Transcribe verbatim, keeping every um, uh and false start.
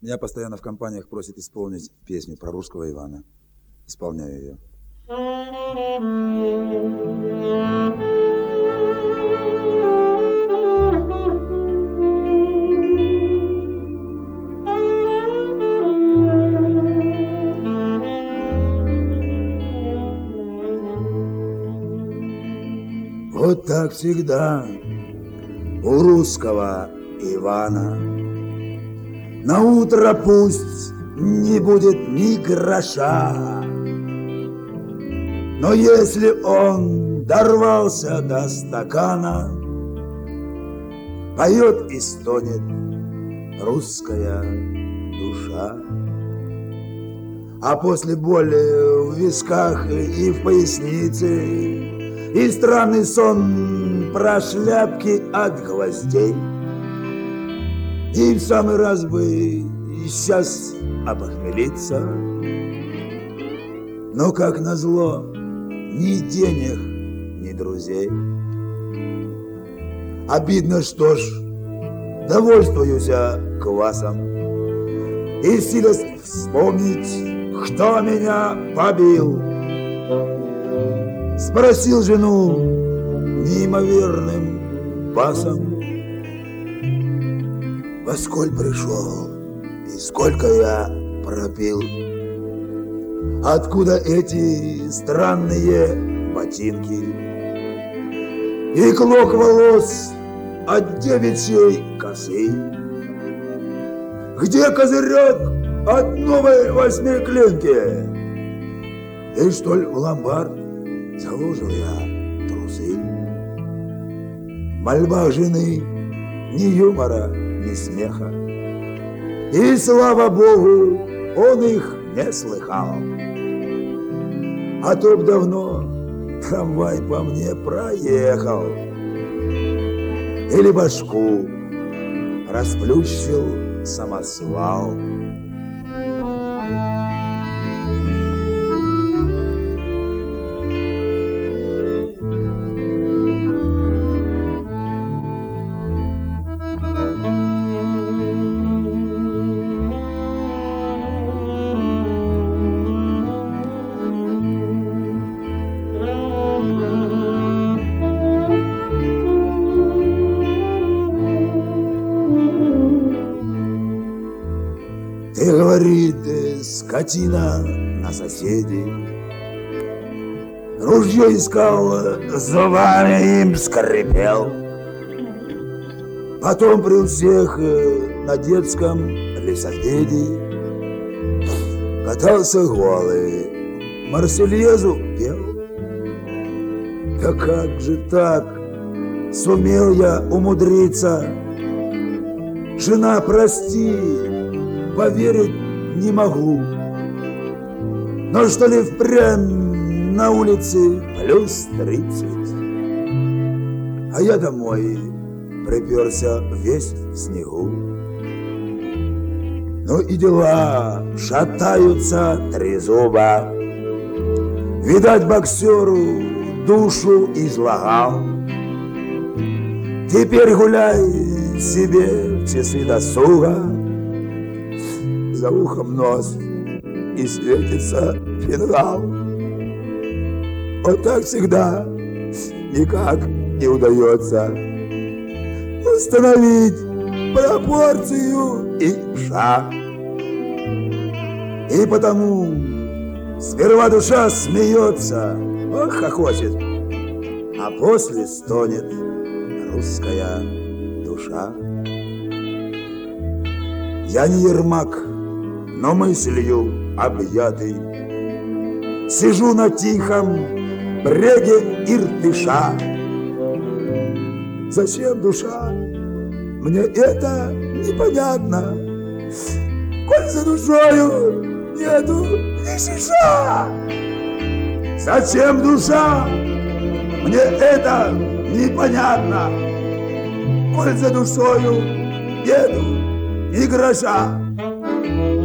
Меня постоянно в компаниях просят исполнить песню про русского Ивана. Исполняю ее. Вот так всегда у русского Ивана на утро пусть не будет ни гроша, но если он дорвался до стакана, поет и стонет русская душа. А после боли в висках и в пояснице и странный сон про шляпки от гвоздей, и в самый раз бы сейчас опохмелиться, но, как назло, ни денег, ни друзей. Обидно, что ж, довольствуюсь квасом и силясь вспомнить, кто меня побил. Спросил жену неимоверным басом: во сколь пришел и сколько я пропил? Откуда эти странные ботинки и клок волос от девичьей косы? Где козырек от новой восьмиклинки? И что ли в ломбард заложил я трусы? В мольбах жены ни юмора, ни смеха, и, слава Богу, он их не слыхал. А то б давно трамвай по мне проехал или башку расплющил самосвал. Ты, говорит, скотина на соседей, ружье искал, зубами им скрипел, потом при всех на детском лесопеде катался голый, Марсельезу пел. Да как же так сумел я умудриться? Жена, прости, поверить не могу. Но что ли впрямь на улице плюс тридцать, а я домой приперся весь в снегу. Ну и дела шатаются три зуба. Видать, боксеру душу излагал. Теперь гуляй себе в часы досуга, за ухом нос и светится фингал. Вот так всегда никак не удается установить пропорцию и шаг. И потому сперва душа смеется, ох, хохочет, а после стонет русская душа. Я не Ермак, но мыслью объятый сижу на тихом бреге Иртыша. Зачем душа? Мне это непонятно, коль за душою нету ни шиша. Зачем душа? Мне это непонятно, коль за душою нету ни гроша.